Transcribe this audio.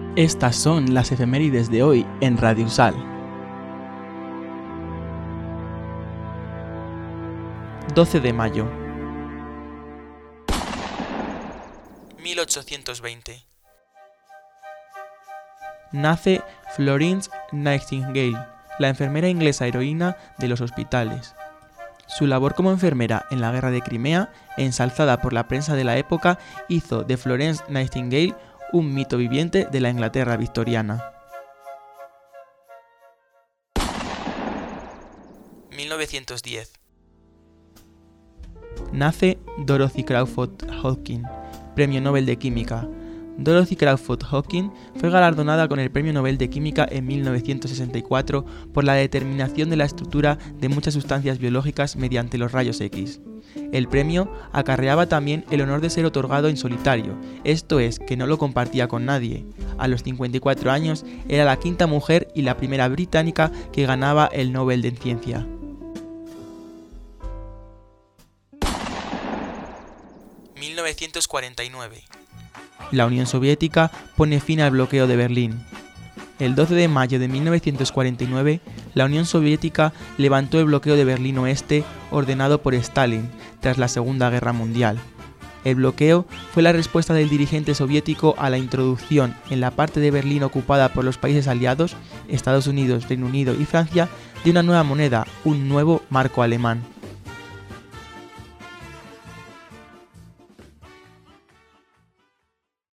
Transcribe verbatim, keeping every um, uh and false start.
Estas son las efemérides de hoy en Radio Usal. doce de mayo. mil ochocientos veinte. Nace Florence Nightingale, la enfermera inglesa heroína de los hospitales. Su labor como enfermera en la Guerra de Crimea, ensalzada por la prensa de la época, hizo de Florence Nightingale un mito viviente de la Inglaterra victoriana. mil novecientos diez. Nace Dorothy Crawford Hodgkin, Premio Nobel de Química. Dorothy Crawford Hodgkin fue galardonada con el Premio Nobel de Química en mil novecientos sesenta y cuatro por la determinación de la estructura de muchas sustancias biológicas mediante los rayos X. El premio acarreaba también el honor de ser otorgado en solitario, esto es, que no lo compartía con nadie. A los cincuenta y cuatro años era la quinta mujer y la primera británica que ganaba el Nobel de Ciencia. mil novecientos cuarenta y nueve. La Unión Soviética pone fin al bloqueo de Berlín. El doce de mayo de mil novecientos cuarenta y nueve, la Unión Soviética levantó el bloqueo de Berlín Oeste ordenado por Stalin tras la Segunda Guerra Mundial. El bloqueo fue la respuesta del dirigente soviético a la introducción en la parte de Berlín ocupada por los países aliados, Estados Unidos, Reino Unido y Francia, de una nueva moneda, un nuevo marco alemán.